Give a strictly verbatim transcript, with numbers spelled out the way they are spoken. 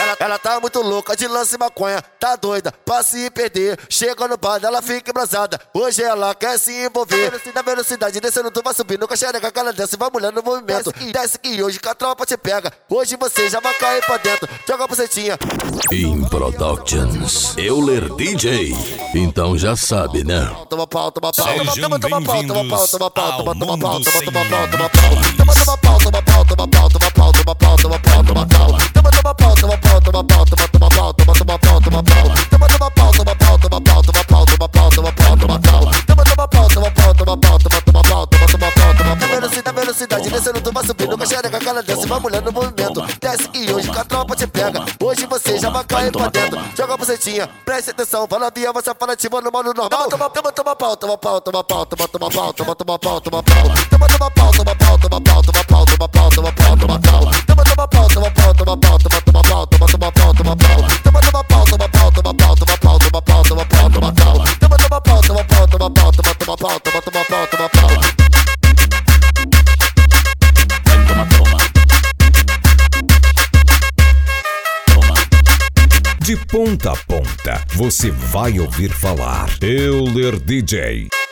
Ela, ela tá muito louca de lance e maconha, tá doida pra se perder. Chega no bar, ela fica embrasada. Hoje ela quer se envolver. Na velocidade, descendo, tu vai subindo com a xereca, que ela desce, vai mulher no movimento. Desce, desce que hoje que a tropa te pega. Hoje você já vai cair pra dentro. Joga a bucetinha. In Productions, Euler D J. Então já sabe, né? Toma pau, toma pau, Sejam toma toma pau, toma pau, toma pau, bem-vindos toma toma pau, ao toma toma mundo pau, toma sem pau, toma pau, toma pau, toma pau, toma pau, toma pau, toma pau, toma pau, toma toma pau, toma pau, toma pau, toma toma pau, toma toma pau, toma pau, toma toma pau, toma pau, toma pau, toma pau, toma pau, toma pau, toma pau, toma toma pau, toma pau, toma pau, toma toma pau, toma toma pau, toma pau. Velocidade, velocidade, descendo, tu vai subindo com a xereca, que ela desce, vai mulher no movimento. Desce que hoje que a tropa te pega. Hoje você já vai cair pra dentro. Joga a bucetinha, preste atenção, fala via, você fala ativa no modo normal. Toma, toma, toma pau, toma pau, toma pau, toma toma pau, toma toma pau, toma pau, toma toma pau, toma pau, toma pau, toma pau, toma pau, toma pau, toma pau, toma toma pau, toma pau, toma pau, toma toma pau, toma toma pau, toma pau, toma toma pau, toma pau, toma pau, toma pau, toma pau, toma pau, toma pau, toma toma pau, toma pau, toma pau, toma toma pau, toma toma pau, toma pau. De ponta a ponta, você vai ouvir falar Euler D J.